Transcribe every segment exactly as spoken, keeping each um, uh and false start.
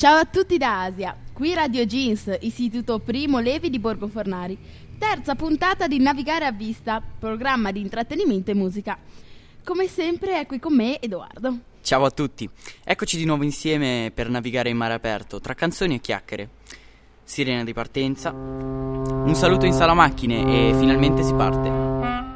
Ciao a tutti da Asia, qui Radio Jeans, Istituto Primo Levi di Borgo Fornari. Terza puntata di Navigare a Vista, programma di intrattenimento e musica. Come sempre è qui con me Edoardo. Ciao a tutti, eccoci di nuovo insieme per navigare in mare aperto, tra canzoni e chiacchiere. Sirena di partenza, un saluto in sala macchine e finalmente si parte.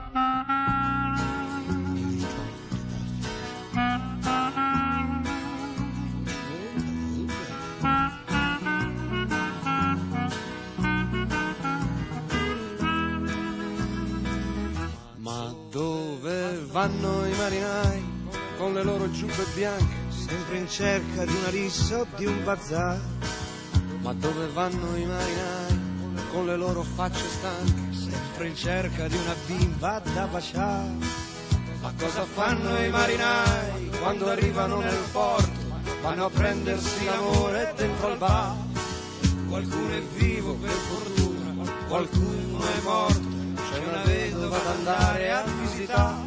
Ma dove vanno i marinai con le loro giubbe bianche, sempre in cerca di una rissa o di un bazar? Ma dove vanno i marinai con le loro facce stanche, sempre in cerca di una bimba da baciare? Ma cosa fanno i marinai quando arrivano nel porto? Vanno a prendersi l'amore dentro al bar. Qualcuno è vivo per fortuna, qualcuno è morto, c'è una vedova da andare a visitare.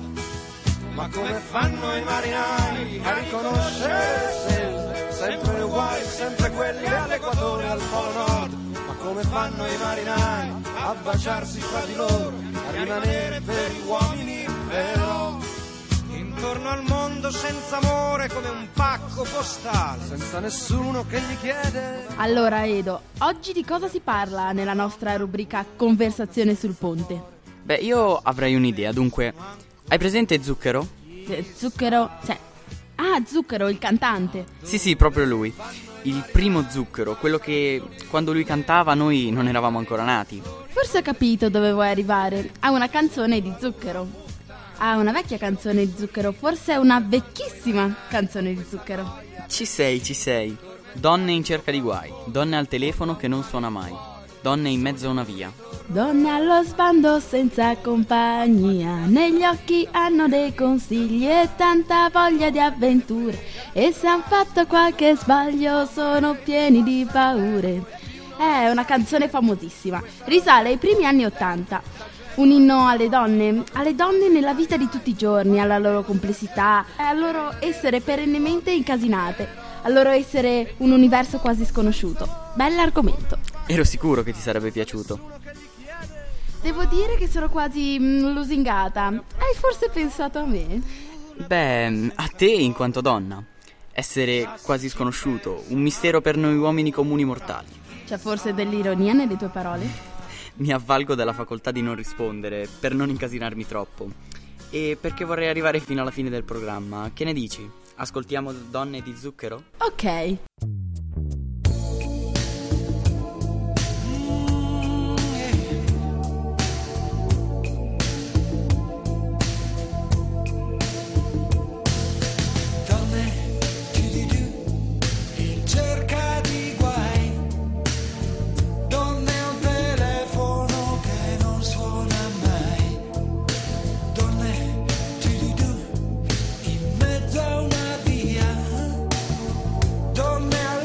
Ma come fanno i marinai a riconoscere se sempre uguali, sempre quelli all'equatore, al polo nord? Ma come fanno i marinai a baciarsi fra di loro, a rimanere veri uomini però? Intorno al mondo senza amore, come un pacco postale, senza nessuno che gli chiede. Allora Edo, oggi di cosa si parla nella nostra rubrica Conversazione sul ponte? Beh, io avrei un'idea, dunque, hai presente Zucchero? Z- Zucchero, cioè... Ah, Zucchero, il cantante. Sì, sì, proprio lui. Il primo Zucchero, quello che quando lui cantava noi non eravamo ancora nati. Forse ho capito dove vuoi arrivare. Ha una canzone di Zucchero. Ha una vecchia canzone di Zucchero, forse è una vecchissima canzone di Zucchero. Ci sei, ci sei. Donne in cerca di guai, donne al telefono che non suona mai, donne in mezzo a una via. Donne allo sbando senza compagnia, negli occhi hanno dei consigli e tanta voglia di avventure, e se han fatto qualche sbaglio sono pieni di paure. È una canzone famosissima, risale ai primi anni Ottanta. Un inno alle donne, alle donne nella vita di tutti i giorni, alla loro complessità, al loro essere perennemente incasinate, al loro essere un universo quasi sconosciuto. Bell'argomento. Ero sicuro che ti sarebbe piaciuto. Devo dire che sono quasi mm, lusingata. Hai forse pensato a me? Beh, a te in quanto donna. Essere quasi sconosciuto, un mistero per noi uomini comuni mortali. C'è forse dell'ironia nelle tue parole? Mi avvalgo della facoltà di non rispondere per non incasinarmi troppo e perché vorrei arrivare fino alla fine del programma. Che ne dici? Ascoltiamo Donne di Zucchero? Ok. Donne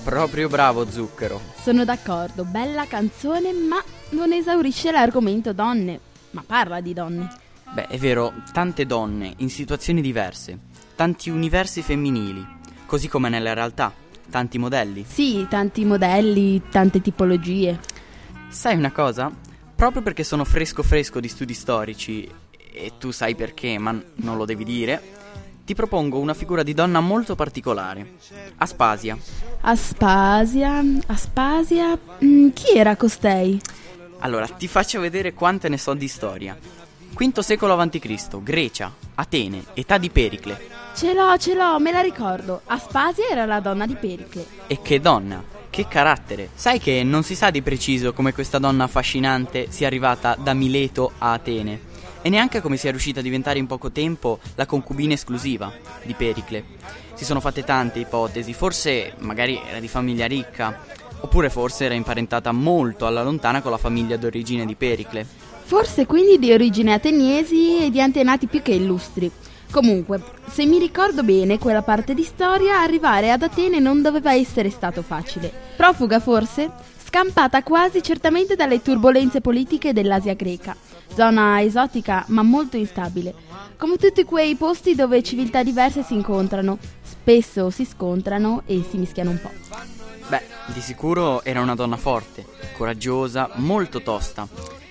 Proprio bravo, Zucchero. Sono d'accordo, bella canzone, ma non esaurisce l'argomento donne. Ma parla di donne. Beh, è vero, tante donne in situazioni diverse, tanti universi femminili, così come nella realtà, tanti modelli. Sì, tanti modelli, tante tipologie. Sai una cosa? Proprio perché sono fresco fresco di studi storici, e tu sai perché, ma non lo devi dire, ti propongo una figura di donna molto particolare, Aspasia. Aspasia, Aspasia, mm, chi era costei? Allora, ti faccio vedere quante ne so di storia. Quinto secolo avanti Cristo, Grecia, Atene, età di Pericle. Ce l'ho, ce l'ho, me la ricordo. Aspasia era la donna di Pericle. E che donna, che carattere. Sai che non si sa di preciso come questa donna affascinante sia arrivata da Mileto a Atene, e neanche come sia riuscita a diventare in poco tempo la concubina esclusiva di Pericle. Si sono fatte tante ipotesi, forse magari era di famiglia ricca, oppure forse era imparentata molto alla lontana con la famiglia d'origine di Pericle. Forse quindi di origine ateniesi e di antenati più che illustri. Comunque, se mi ricordo bene quella parte di storia, arrivare ad Atene non doveva essere stato facile. Profuga forse? Scampata quasi certamente dalle turbolenze politiche dell'Asia greca, zona esotica ma molto instabile, come tutti quei posti dove civiltà diverse si incontrano, spesso si scontrano e si mischiano un po'. Beh, di sicuro era una donna forte, coraggiosa, molto tosta.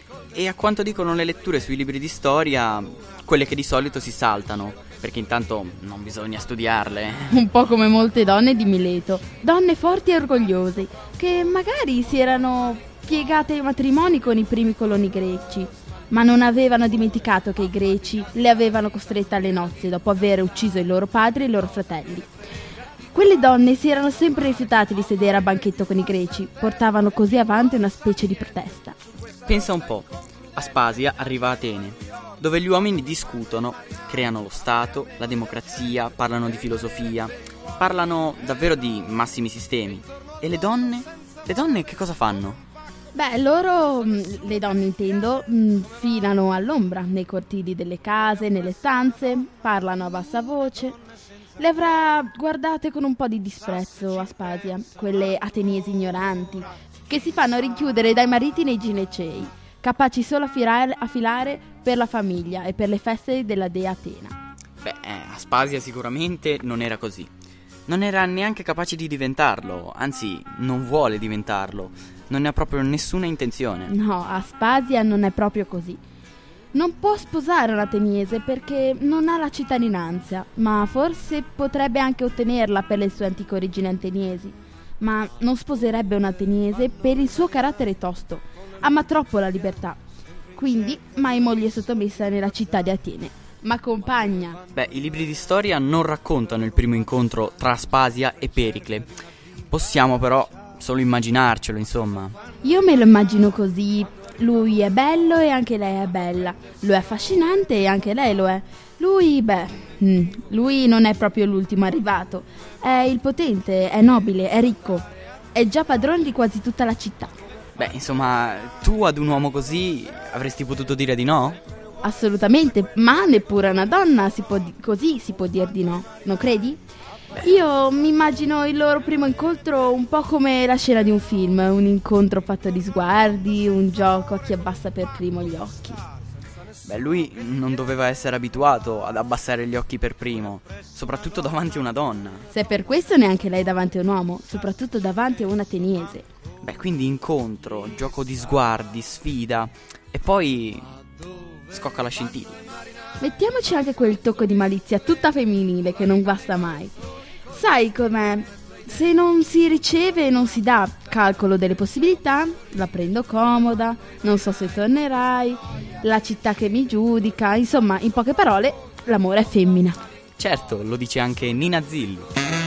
E a quanto dicono le letture sui libri di storia, quelle che di solito si saltano, perché intanto non bisogna studiarle. Un po' come molte donne di Mileto, donne forti e orgogliose, che magari si erano piegate ai matrimoni con i primi coloni greci, ma non avevano dimenticato che i greci le avevano costrette alle nozze dopo aver ucciso i loro padri e i loro fratelli. Quelle donne si erano sempre rifiutate di sedere a banchetto con i greci, portavano così avanti una specie di protesta. Pensa un po', Aspasia arriva a Atene, dove gli uomini discutono, creano lo Stato, la democrazia, parlano di filosofia, parlano davvero di massimi sistemi. E le donne? Le donne che cosa fanno? Beh, loro, le donne intendo, filano all'ombra nei cortili delle case, nelle stanze, parlano a bassa voce. Le avrà guardate con un po' di disprezzo Aspasia, quelle ateniesi ignoranti, che si fanno rinchiudere dai mariti nei ginecei, capaci solo a filare, a filare per la famiglia e per le feste della dea Atena. Beh, eh, Aspasia sicuramente non era così. Non era neanche capace di diventarlo, anzi, non vuole diventarlo. Non ne ha proprio nessuna intenzione. No, Aspasia non è proprio così. Non può sposare un ateniese perché non ha la cittadinanza, ma forse potrebbe anche ottenerla per le sue antiche origini ateniesi. Ma non sposerebbe un ateniese per il suo carattere tosto. Ama troppo la libertà. Quindi mai moglie sottomessa nella città di Atene, ma compagna. Beh, i libri di storia non raccontano il primo incontro tra Aspasia e Pericle. Possiamo però solo immaginarcelo, insomma. Io me lo immagino così. Lui è bello e anche lei è bella. Lui è affascinante e anche lei lo è. Lui, beh, mm, lui non è proprio l'ultimo arrivato. È il potente, è nobile, è ricco. È già padrone di quasi tutta la città. Beh, insomma, tu ad un uomo così avresti potuto dire di no? Assolutamente, ma neppure a una donna si può di- così si può dir di no, non credi? Beh. Io mi immagino il loro primo incontro un po' come la scena di un film, un incontro fatto di sguardi, un gioco a chi abbassa per primo gli occhi. Beh, lui non doveva essere abituato ad abbassare gli occhi per primo, soprattutto davanti a una donna. Se per questo neanche lei davanti a un uomo, soprattutto davanti a un ateniese. Beh, quindi incontro, gioco di sguardi, sfida, e poi scocca la scintilla. Mettiamoci anche quel tocco di malizia tutta femminile che non guasta mai. Sai com'è? Se non si riceve e non si dà calcolo delle possibilità, la prendo comoda, non so se tornerai, la città che mi giudica, insomma, in poche parole, l'amore è femmina. Certo, lo dice anche Nina Zilli.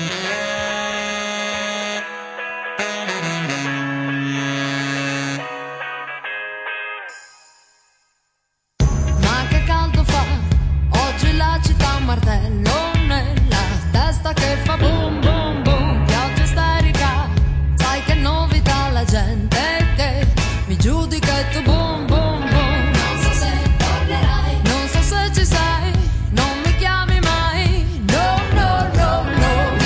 Ma che caldo fa, oggi la città martello nella testa che fa boom boom boom, pioggia isterica, sai che novità la gente che mi giudica e tu boom boom boom. Non so se tornerai, non so se ci sei, non mi chiami mai, no no no no.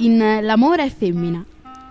in L'amore è femmina.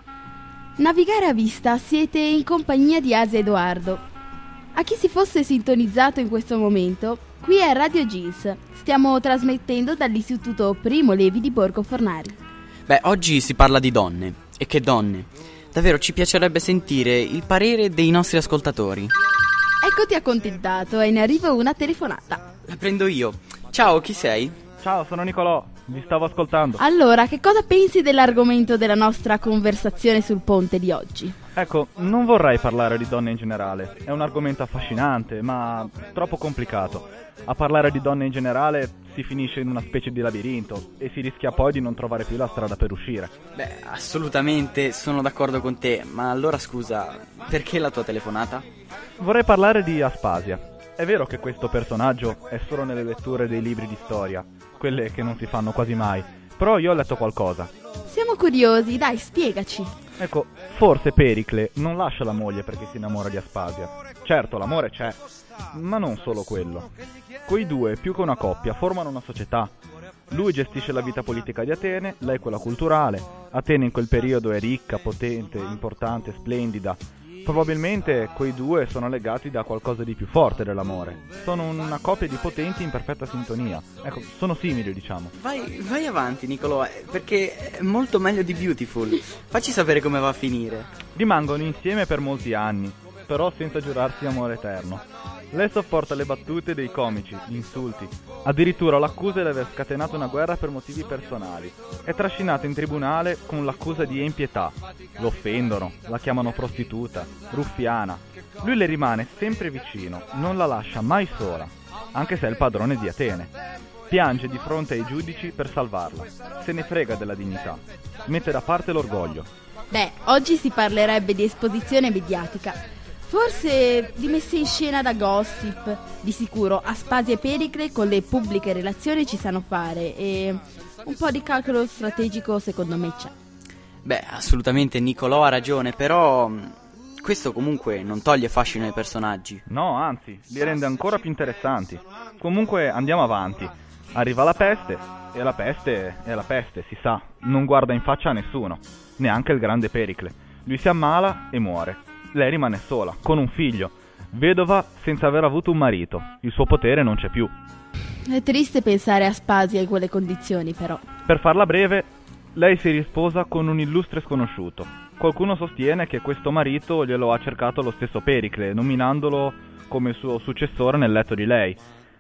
Navigare a vista, siete in compagnia di Asia Edoardo. A chi si fosse sintonizzato in questo momento, qui è Radio Jeans. Stiamo trasmettendo dall'Istituto Primo Levi di Borgo Fornari. Beh, oggi si parla di donne. E che donne! Davvero ci piacerebbe sentire il parere dei nostri ascoltatori. Eccoti accontentato, è in arrivo una telefonata. La prendo io. Ciao, chi sei? Ciao, sono Nicolò, vi stavo ascoltando. Allora, che cosa pensi dell'argomento della nostra conversazione sul ponte di oggi? Ecco, non vorrei parlare di donne in generale. È un argomento affascinante, ma troppo complicato. A parlare di donne in generale si finisce in una specie di labirinto e si rischia poi di non trovare più la strada per uscire. Beh, assolutamente sono d'accordo con te, ma allora scusa, perché la tua telefonata? Vorrei parlare di Aspasia. È vero che questo personaggio è solo nelle letture dei libri di storia, quelle che non si fanno quasi mai, però io ho letto qualcosa. Siamo curiosi, dai, spiegaci. Ecco, forse Pericle non lascia la moglie perché si innamora di Aspasia. Certo, l'amore c'è, ma non solo quello. Quei due, più che una coppia, formano una società. Lui gestisce la vita politica di Atene, lei quella culturale. Atene in quel periodo è ricca, potente, importante, splendida. Probabilmente quei due sono legati da qualcosa di più forte dell'amore. Sono una coppia di potenti in perfetta sintonia. Ecco, sono simili, diciamo. Vai, vai avanti, Nicolò, perché è molto meglio di Beautiful. Facci sapere come va a finire. Rimangono insieme per molti anni, però senza giurarsi amore eterno. Lei sopporta le battute dei comici, gli insulti. Addirittura l'accusa di aver scatenato una guerra per motivi personali. È trascinata in tribunale con l'accusa di impietà. Lo offendono, la chiamano prostituta, ruffiana. Lui le rimane sempre vicino, non la lascia mai sola, anche se è il padrone di Atene. Piange di fronte ai giudici per salvarla. Se ne frega della dignità. Mette da parte l'orgoglio. Beh, oggi si parlerebbe di esposizione mediatica. Forse di messa in scena da gossip. Di sicuro Aspasia e Pericle con le pubbliche relazioni ci sanno fare e un po' di calcolo strategico secondo me c'è. Beh, assolutamente Nicolò ha ragione, però questo comunque non toglie fascino ai personaggi. No, anzi, li rende ancora più interessanti. Comunque andiamo avanti. Arriva la peste e la peste è la peste, si sa. Non guarda in faccia a nessuno, neanche il grande Pericle. Lui si ammala e muore. Lei rimane sola, con un figlio, vedova senza aver avuto un marito. Il suo potere non c'è più. È triste pensare a Aspasia in quelle condizioni, però. Per farla breve, lei si risposa con un illustre sconosciuto. Qualcuno sostiene che questo marito glielo ha cercato lo stesso Pericle, nominandolo come il suo successore nel letto di lei.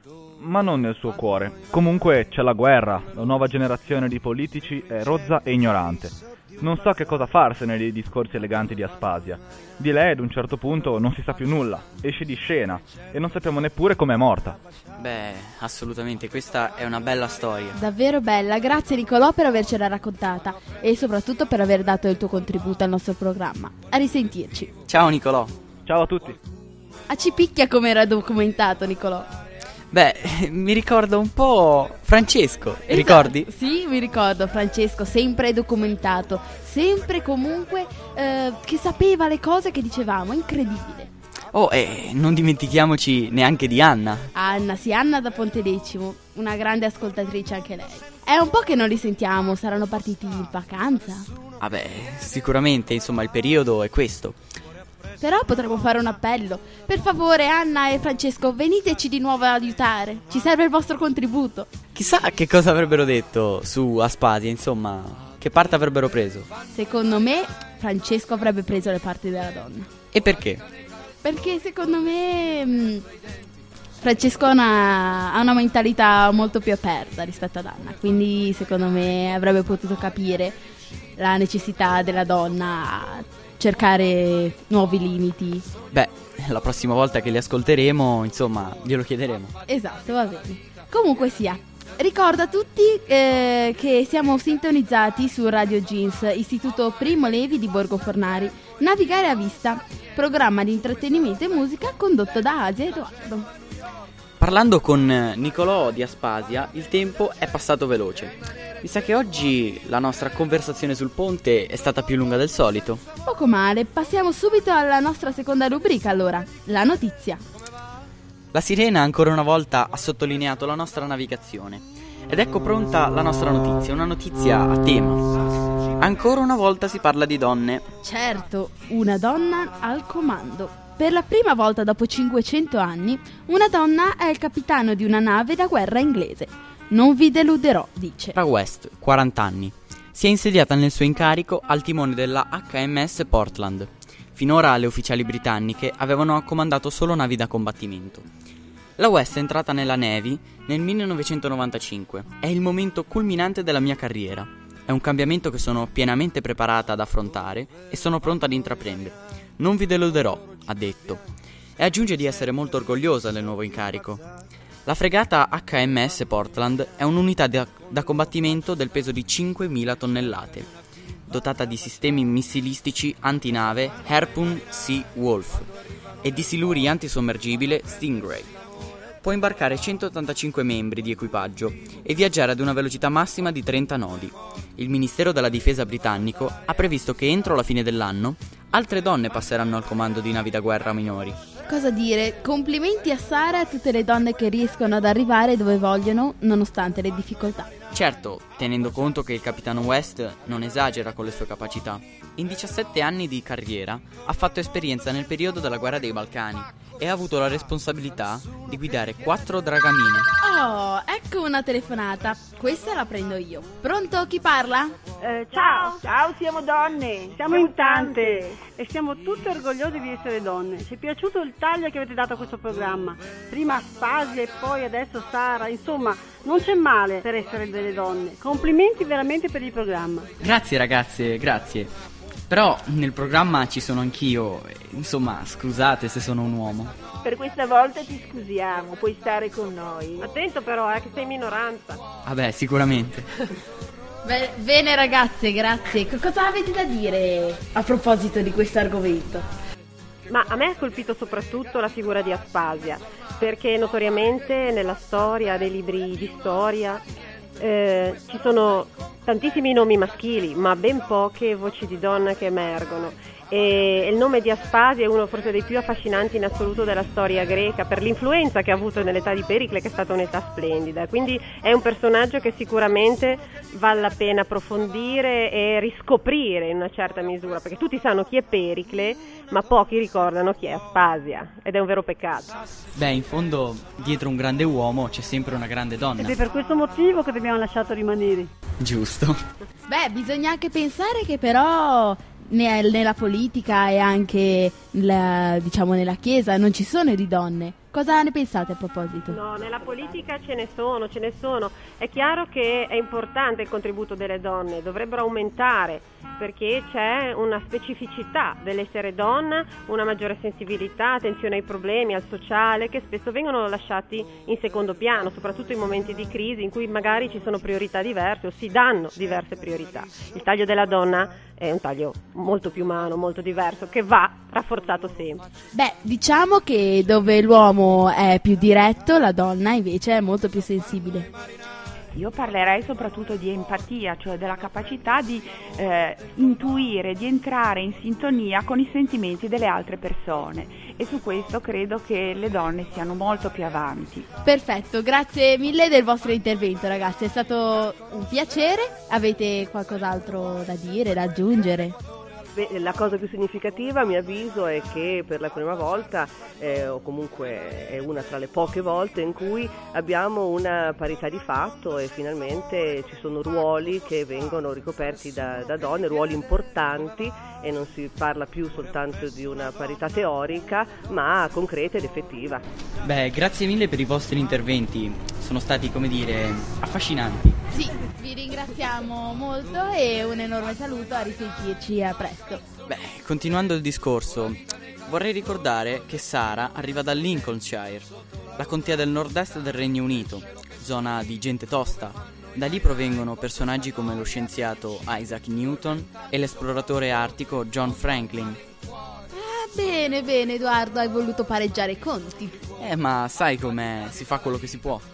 Ma non nel suo cuore. Comunque c'è la guerra, la nuova generazione di politici è rozza e ignorante. Non sa che cosa farsene dei discorsi eleganti di Aspasia. Di lei ad un certo punto non si sa più nulla, esce di scena e non sappiamo neppure com'è morta. Beh, assolutamente, questa è una bella storia. Davvero bella, grazie Nicolò per avercela raccontata e soprattutto per aver dato il tuo contributo al nostro programma. A risentirci. Ciao Nicolò. Ciao a tutti. A ci picchia come era documentato Nicolò. Beh, mi ricorda un po' Francesco, Esatto. Ricordi? Sì, mi ricordo Francesco, sempre documentato, sempre comunque eh, che sapeva le cose che dicevamo, incredibile. Oh, e non dimentichiamoci neanche di Anna. Anna, sì, Anna da Pontedecimo, una grande ascoltatrice anche lei. È un po' che non li sentiamo, saranno partiti in vacanza. Vabbè, sicuramente, insomma, il periodo è questo. Però potremmo fare un appello. Per favore, Anna e Francesco, veniteci di nuovo ad aiutare. Ci serve il vostro contributo. Chissà che cosa avrebbero detto su Aspasia, insomma, che parte avrebbero preso. Secondo me, Francesco avrebbe preso le parti della donna. E perché? Perché secondo me mh, Francesco ha una, ha una mentalità molto più aperta rispetto ad Anna. Quindi secondo me avrebbe potuto capire la necessità della donna a cercare nuovi limiti. Beh, la prossima volta che li ascolteremo, insomma, glielo chiederemo. Esatto, va bene. Comunque sia, ricordo a tutti eh, che siamo sintonizzati su Radio Jeans, Istituto Primo Levi di Borgo Fornari. Navigare a vista, programma di intrattenimento e musica condotto da Asia Edoardo. Parlando con Nicolò di Aspasia, il tempo è passato veloce. Mi sa che oggi la nostra conversazione sul ponte è stata più lunga del solito. Poco male, passiamo subito alla nostra seconda rubrica allora, la notizia. La sirena ancora una volta ha sottolineato la nostra navigazione. Ed ecco pronta la nostra notizia, una notizia a tema. Ancora una volta si parla di donne. Certo, una donna al comando. Per la prima volta dopo cinquecento anni, una donna è il capitano di una nave da guerra inglese. Non vi deluderò, dice. Sarah West, quaranta anni. Si è insediata nel suo incarico al timone della acca emme esse Portland. Finora le ufficiali britanniche avevano accomandato solo navi da combattimento. La West è entrata nella Navy nel millenovecentonovantacinque. È il momento culminante della mia carriera. È un cambiamento che sono pienamente preparata ad affrontare e sono pronta ad intraprendere. Non vi deluderò, ha detto. E aggiunge di essere molto orgogliosa del nuovo incarico. La fregata acca emme esse Portland è un'unità da, da combattimento del peso di cinquemila tonnellate, dotata di sistemi missilistici antinave Harpoon Sea Wolf e di siluri antisommergibile Stingray. Può imbarcare centottantacinque membri di equipaggio e viaggiare ad una velocità massima di trenta nodi. Il Ministero della Difesa britannico ha previsto che entro la fine dell'anno altre donne passeranno al comando di navi da guerra minori. Cosa dire? Complimenti a Sara e a tutte le donne che riescono ad arrivare dove vogliono, nonostante le difficoltà. Certo, tenendo conto che il capitano West non esagera con le sue capacità. In diciassette anni di carriera ha fatto esperienza nel periodo della guerra dei Balcani e ha avuto la responsabilità di guidare quattro dragamine. Oh, ecco una telefonata. Questa la prendo io. Pronto? Chi parla? Eh, ciao, ciao, siamo donne, siamo in tante e siamo tutte orgogliose di essere donne. Ci è piaciuto il taglio che avete dato a questo programma. Prima Aspasia e poi adesso Sara. Insomma, non c'è male per essere delle donne. Complimenti veramente per il programma. Grazie ragazze, grazie. Però nel programma ci sono anch'io, insomma, scusate se sono un uomo. Per questa volta ti scusiamo, puoi stare con noi. Attento però, eh, che sei in minoranza. Vabbè, sicuramente. Be- bene ragazze, grazie. C- cosa avete da dire a proposito di questo argomento? Ma a me ha colpito soprattutto la figura di Aspasia, perché notoriamente nella storia, dei libri di storia, eh, ci sono tantissimi nomi maschili, ma ben poche voci di donna che emergono. E il nome di Aspasia è uno forse dei più affascinanti in assoluto della storia greca, per l'influenza che ha avuto nell'età di Pericle, che è stata un'età splendida. Quindi è un personaggio che sicuramente vale la pena approfondire e riscoprire in una certa misura, perché tutti sanno chi è Pericle, ma pochi ricordano chi è Aspasia, ed è un vero peccato. Beh, in fondo dietro un grande uomo c'è sempre una grande donna. Ed è per questo motivo che abbiamo lasciato rimanere. Giusto. Beh, bisogna anche pensare che però ne- nella politica e anche nella, diciamo nella chiesa non ci sono di donne. Cosa ne pensate a proposito? No, nella politica ce ne sono, ce ne sono. È chiaro che è importante il contributo delle donne, dovrebbero aumentare, perché c'è una specificità dell'essere donna, una maggiore sensibilità, attenzione ai problemi, al sociale, che spesso vengono lasciati in secondo piano, soprattutto in momenti di crisi in cui magari ci sono priorità diverse o si danno diverse priorità. Il taglio della donna è un taglio molto più umano, molto diverso, che va rafforzato sempre. Beh, diciamo che dove l'uomo è più diretto, la donna invece è molto più sensibile. Io parlerei soprattutto di empatia, cioè della capacità di eh, intuire, di entrare in sintonia con i sentimenti delle altre persone, e su questo credo che le donne siano molto più avanti. Perfetto, grazie mille del vostro intervento ragazzi, è stato un piacere. Avete qualcos'altro da dire, da aggiungere? Beh, la cosa più significativa a mio avviso è che per la prima volta, eh, o comunque è una tra le poche volte in cui abbiamo una parità di fatto e finalmente ci sono ruoli che vengono ricoperti da, da donne, ruoli importanti, e non si parla più soltanto di una parità teorica ma concreta ed effettiva. Beh, grazie mille per i vostri interventi, sono stati, come dire, affascinanti. Sì, vi ringraziamo molto e un enorme saluto, a risentirci, a presto. Beh, continuando il discorso, vorrei ricordare che Sara arriva da Lincolnshire, la contea del nord-est del Regno Unito, zona di gente tosta. Da lì provengono personaggi come lo scienziato Isaac Newton e l'esploratore artico John Franklin. Ah, bene, bene Edoardo, hai voluto pareggiare i conti. Eh, ma sai com'è, si fa quello che si può.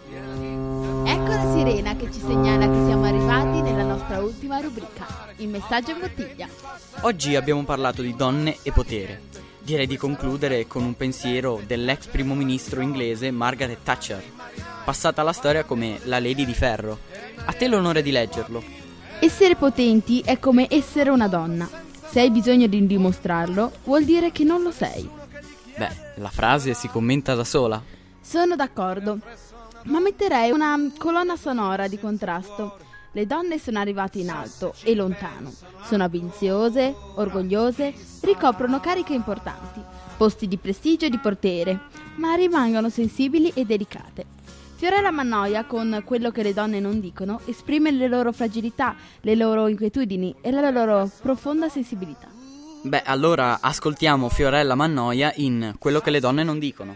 Ecco la sirena che ci segnala che siamo arrivati nella nostra ultima rubrica, il messaggio in bottiglia. Oggi abbiamo parlato di donne e potere. Direi di concludere con un pensiero dell'ex primo ministro inglese Margaret Thatcher, passata alla storia come la Lady di Ferro. A te l'onore di leggerlo. Essere potenti è come essere una donna. Se hai bisogno di dimostrarlo, vuol dire che non lo sei. Beh, la frase si commenta da sola. Sono d'accordo, ma metterei una colonna sonora di contrasto. Le donne sono arrivate in alto e lontano. Sono ambiziose, orgogliose, ricoprono cariche importanti, posti di prestigio e di potere, ma rimangono sensibili e delicate. Fiorella Mannoia, con Quello che le donne non dicono, esprime le loro fragilità, le loro inquietudini e la loro profonda sensibilità. Beh, allora ascoltiamo Fiorella Mannoia in Quello che le donne non dicono.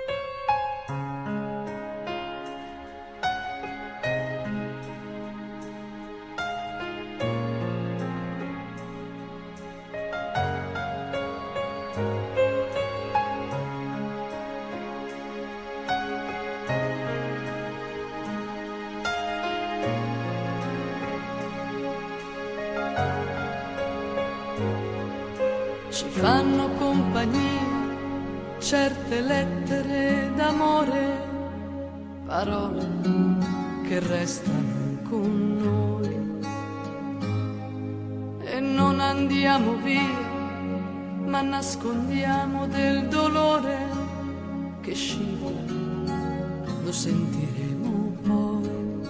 Ci fanno compagnia certe lettere d'amore, parole che restano con noi. E non andiamo via, ma nascondiamo del dolore che scivola, lo sentiremo poi.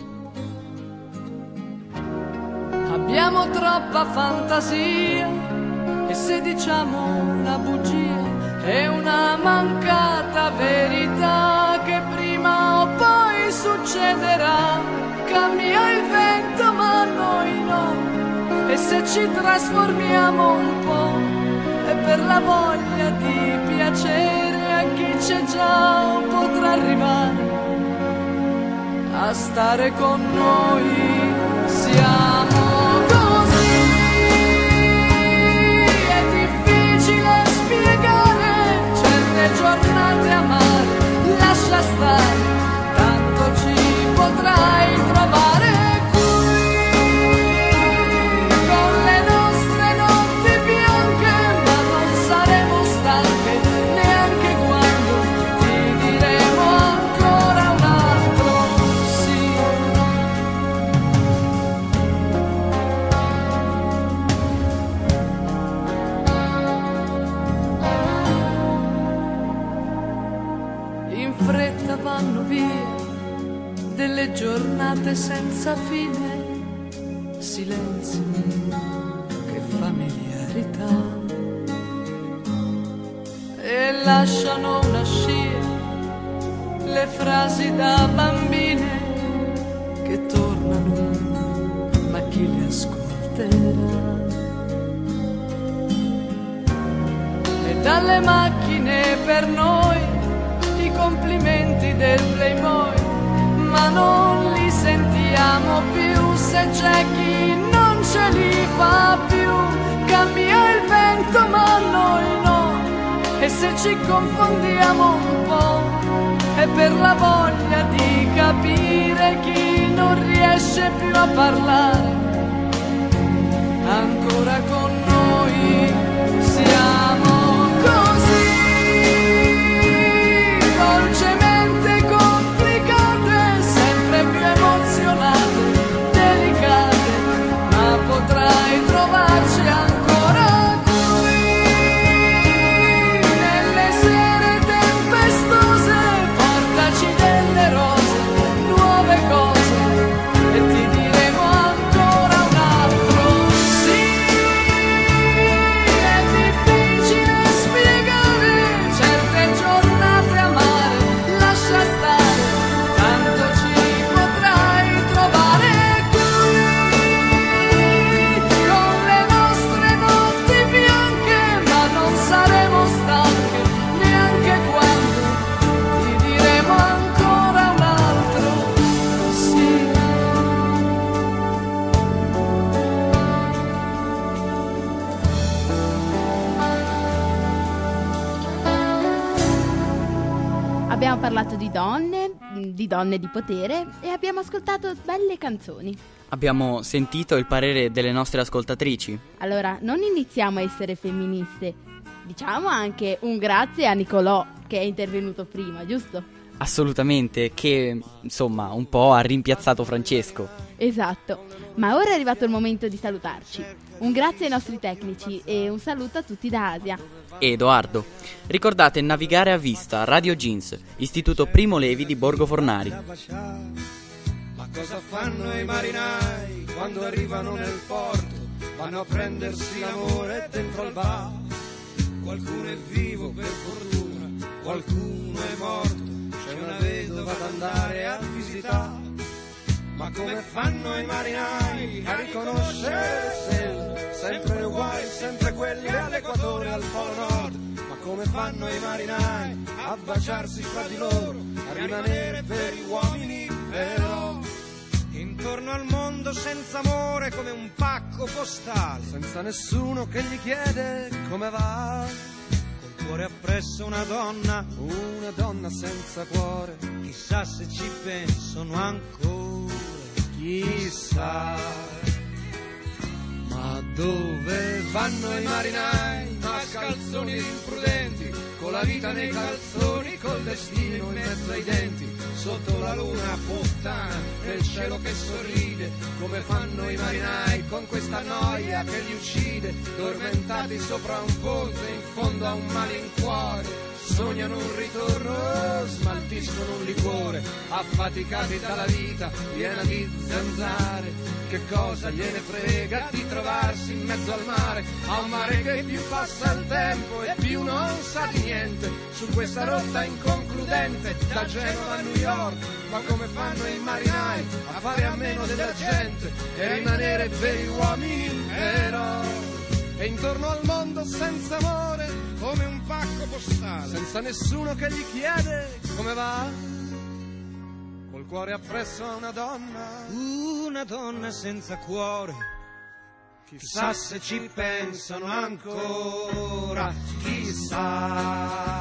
Abbiamo troppa fantasia, e se diciamo una bugia è una mancata verità che prima o poi succederà. Cambia il vento ma noi no, e se ci trasformiamo un po' è per la voglia di piacere a chi c'è già, potrà arrivare a stare con noi. Siamo così, giornate amare, lascia stare, tanto ci potrai trovare qui, con le nostre notti bianche, ma non saremo stanche neanche quando ti diremo ancora un altro sì. In fretta vanno via delle giornate senza fine, silenzi, che familiarità, e lasciano una scia le frasi da bambine che tornano, ma chi le ascolterà? E dalle macchine per noi i complimenti del Playboy, ma non li sentiamo più se c'è chi non ce li fa più. Cambia il vento ma noi no, e se ci confondiamo un po' è per la voglia di capire chi non riesce più a parlare ancora con noi. Siamo così, dolcemente complicate, sempre più emozionate, delicate, ma potrai trovarci ancora qui, nelle sere tempestose, portaci delle rose, nuove cose, e ti diremo ancora un altro sì. È difficile spiegare certe giornate amare, lascia stare, tanto ci potrai trovare qui, con le nostre notti bianche, ma non saremo stanche neanche quando ti diremo ancora un altro sì. Abbiamo parlato di donne, di donne di potere, e abbiamo ascoltato belle canzoni. Abbiamo sentito il parere delle nostre ascoltatrici. Allora, non iniziamo a essere femministe. Diciamo anche un grazie a Nicolò che è intervenuto prima, giusto? Assolutamente, che insomma un po' ha rimpiazzato Francesco. Esatto, ma ora è arrivato il momento di salutarci. Un grazie ai nostri tecnici e un saluto a tutti da Asia. E Edoardo, ricordate navigare a vista Radio Jeans, Istituto Primo Levi di Borgo Fornari. Ma cosa fanno i marinai quando arrivano nel porto? Vanno a prendersi l'amore dentro al bar. Qualcuno è vivo per fortuna, qualcuno è morto. C'è una vedova da andare a visitare. Ma come fanno i marinai a riconoscere se sempre uguali, sempre quelli all'equatore, al polo nord? Ma come fanno i marinai a baciarsi fra di loro, a rimanere veri uomini però? Intorno al mondo senza amore come un pacco postale, senza nessuno che gli chiede come va. Col cuore appresso una donna, una donna senza cuore, chissà se ci pensano ancora, chissà. Ma dove vanno i marinai, mascalzoni imprudenti, con la vita nei calzoni, col destino in mezzo ai denti, sotto la luna puttana, nel cielo che sorride? Come fanno i marinai con questa noia che li uccide, dormentati sopra un ponte in fondo a un malincuore? Sognano un ritorno, smaltiscono un liquore, affaticati dalla vita piena di zanzare. Che cosa gliene frega di trovarsi in mezzo al mare, a un mare che più passa il tempo e più non sa di niente, su questa rotta inconcludente da Genova a New York? Ma come fanno i marinai a fare a meno della gente e rimanere veri uomini però? E intorno al mondo senza amore come un pacco postale, senza nessuno che gli chiede come va, col cuore appresso a una donna, una donna senza cuore, chissà se ci pensano ancora, chissà.